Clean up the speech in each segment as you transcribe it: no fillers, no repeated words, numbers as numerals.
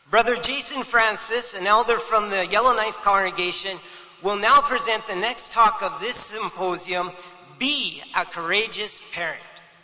Brother Jason Francis, an elder from the Yellowknife congregation, will now present the next talk of this symposium, Be a Courageous Parent.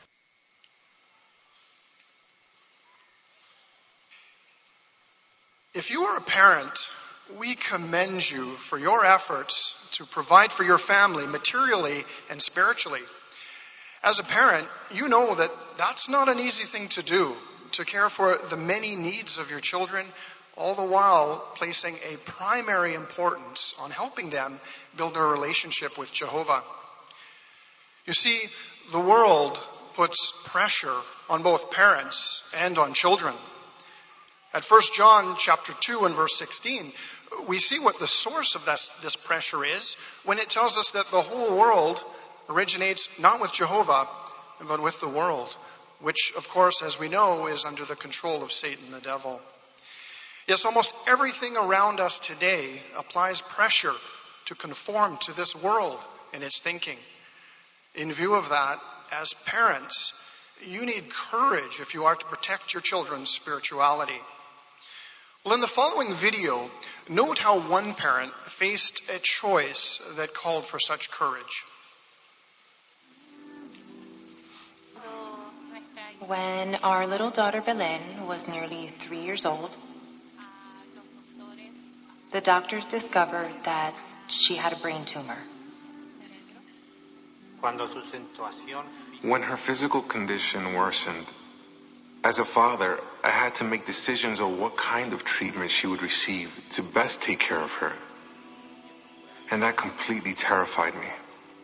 If you are a parent, we commend you for your efforts to provide for your family materially and spiritually. As a parent, you know that that's not an easy thing to do, to care for the many needs of your children, all the while placing a primary importance on helping them build their relationship with Jehovah. You see, the world puts pressure on both parents and on children. At 1 John chapter 2 and verse 16, we see what the source of this pressure is when it tells us that the whole world originates not with Jehovah, but with the world, which, of course, as we know, is under the control of Satan, the devil. Yes, almost everything around us today applies pressure to conform to this world and its thinking. In view of that, as parents, you need courage if you are to protect your children's spirituality. Well, in the following video, note how one parent faced a choice that called for such courage. When our little daughter Belen was nearly 3 years old, the doctors discovered that she had a brain tumor. When her physical condition worsened, as a father, I had to make decisions on what kind of treatment she would receive to best take care of her. And that completely terrified me.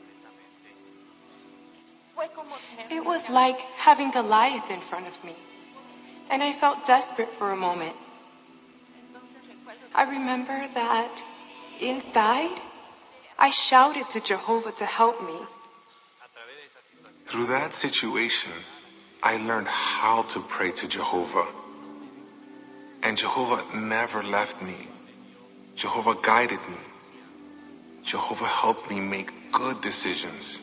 It was like having Goliath in front of me, and I felt desperate for a moment. I remember that inside, I shouted to Jehovah to help me. Through that situation, I learned how to pray to Jehovah. And Jehovah never left me. Jehovah guided me. Jehovah helped me make good decisions.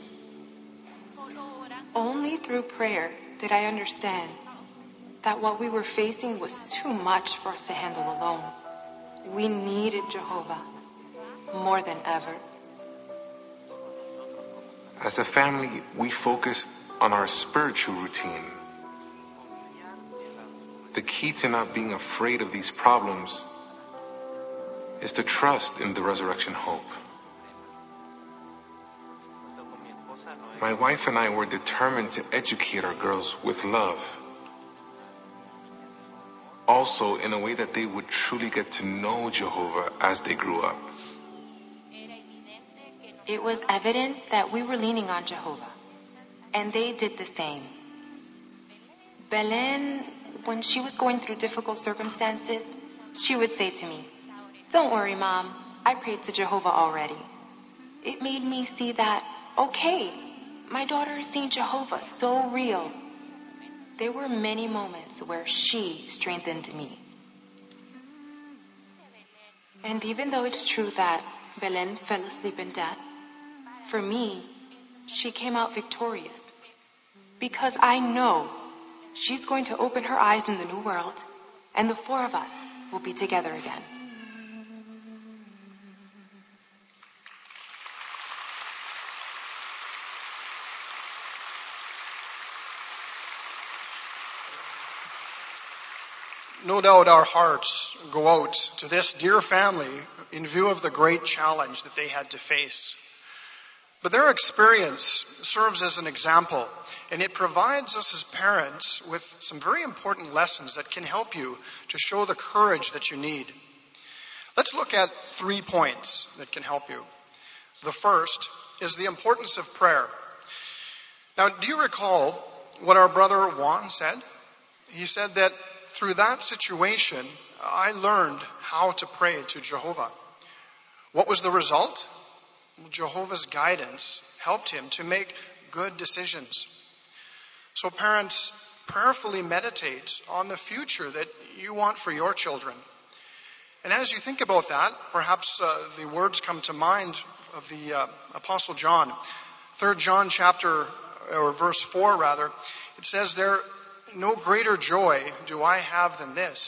Only through prayer did I understand that what we were facing was too much for us to handle alone. We needed Jehovah more than ever. As a family, we focused on our spiritual routine. The key to not being afraid of these problems is to trust in the resurrection hope. My wife and I were determined to educate our girls with love. Also, in a way that they would truly get to know Jehovah as they grew up. It was evident that we were leaning on Jehovah, and they did the same. Belen, when she was going through difficult circumstances, she would say to me, "Don't worry, Mom, I prayed to Jehovah already." It made me see that, okay, my daughter is seeing Jehovah so real. There were many moments where she strengthened me. And even though it's true that Belen fell asleep in death, for me, she came out victorious. Because I know she's going to open her eyes in the new world, and the four of us will be together again. No doubt our hearts go out to this dear family in view of the great challenge that they had to face. But their experience serves as an example, and it provides us as parents with some very important lessons that can help you to show the courage that you need. Let's look at 3 points that can help you. The first is the importance of prayer. Now, do you recall what our brother Juan said? He said that through that situation, I learned how to pray to Jehovah. What was the result? Jehovah's guidance helped him to make good decisions. So parents, prayerfully meditate on the future that you want for your children. And as you think about that, perhaps the words come to mind of the Apostle John. 3 John verse 4 rather, it says there, "No greater joy do I have than this,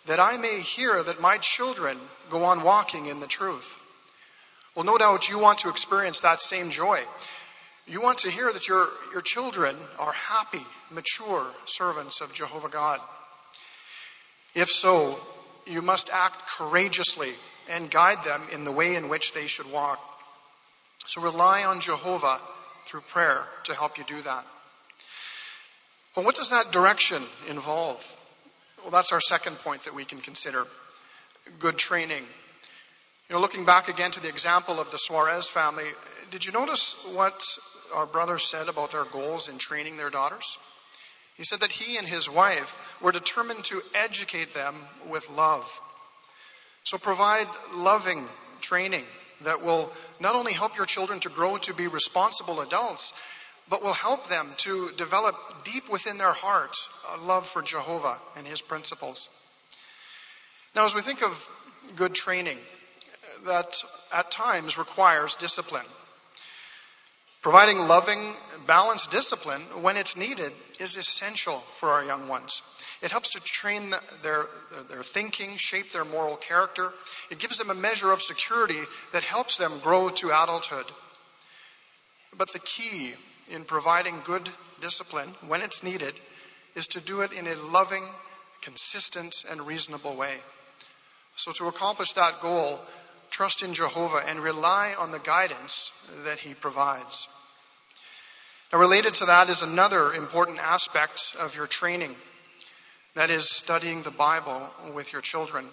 that I may hear that my children go on walking in the truth. Well, no doubt you want to experience that same joy. You want to hear that your children are happy, mature servants of Jehovah God. If so, you must act courageously and guide them in the way in which they should walk. So rely on Jehovah through prayer to help you do that. Well, what does that direction involve? Well, that's our second point that we can consider. Good training. Looking back again to the example of the Suarez family, did you notice what our brother said about their goals in training their daughters? He said that he and his wife were determined to educate them with love. So provide loving training that will not only help your children to grow to be responsible adults, but will help them to develop deep within their heart a love for Jehovah and his principles. Now, as we think of good training, that at times requires discipline. Providing loving, balanced discipline when it's needed is essential for our young ones. It helps to train their thinking, shape their moral character. It gives them a measure of security that helps them grow to adulthood. But the key in providing good discipline when it's needed is to do it in a loving, consistent, and reasonable way. So to accomplish that goal, trust in Jehovah and rely on the guidance that he provides. Now, related to that is another important aspect of your training. That is studying the Bible with your children.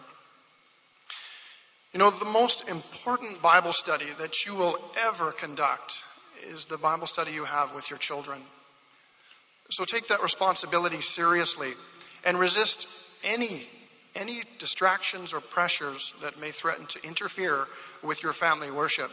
The most important Bible study that you will ever conduct is the Bible study you have with your children. So take that responsibility seriously and resist any distractions or pressures that may threaten to interfere with your family worship.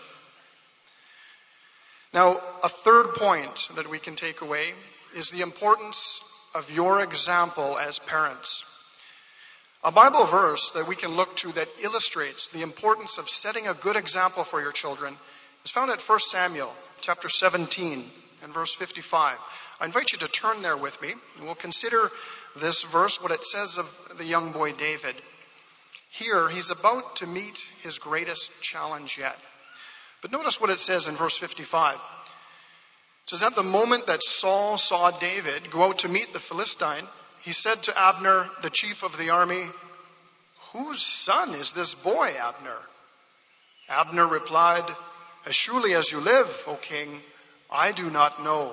Now, a third point that we can take away is the importance of your example as parents. A Bible verse that we can look to that illustrates the importance of setting a good example for your children is found at 1 Samuel chapter 17 and verse 55. I invite you to turn there with me, and we'll consider this verse, what it says of the young boy David. Here, he's about to meet his greatest challenge yet. But notice what it says in verse 55. It says, "At the moment that Saul saw David go out to meet the Philistine, he said to Abner, the chief of the army, 'Whose son is this boy, Abner?' Abner replied, 'As surely as you live, O king, I do not know.'"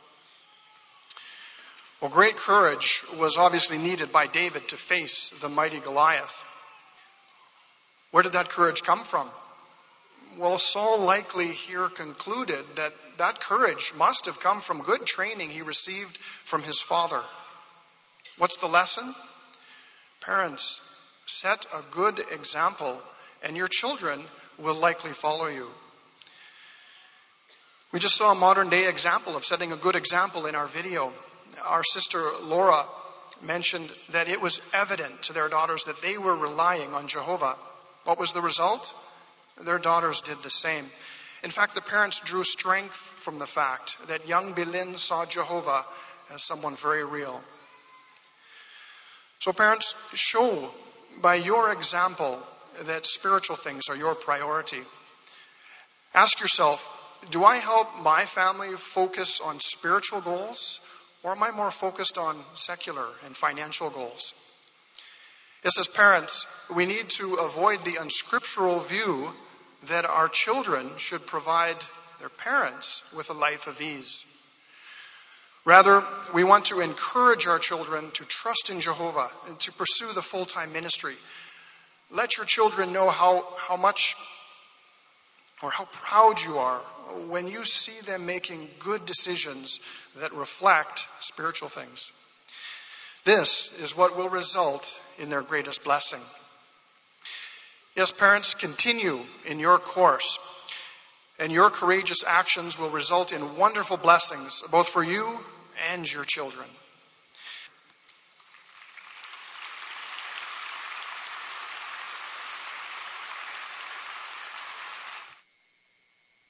Well, great courage was obviously needed by David to face the mighty Goliath. Where did that courage come from? Well, Saul likely here concluded that courage must have come from good training he received from his father. What's the lesson? Parents, set a good example, and your children will likely follow you. We just saw a modern day example of setting a good example in our video. Our sister Laura mentioned that it was evident to their daughters that they were relying on Jehovah. What was the result? Their daughters did the same. In fact, the parents drew strength from the fact that young Bilin saw Jehovah as someone very real. So parents, show by your example that spiritual things are your priority. Ask yourself, do I help my family focus on spiritual goals, or am I more focused on secular and financial goals? Yes, as parents, we need to avoid the unscriptural view that our children should provide their parents with a life of ease. Rather, we want to encourage our children to trust in Jehovah and to pursue the full-time ministry. Let your children know how much or how proud you are when you see them making good decisions that reflect spiritual things. This is what will result in their greatest blessing. Yes, parents, continue in your course, and your courageous actions will result in wonderful blessings, both for you and your children.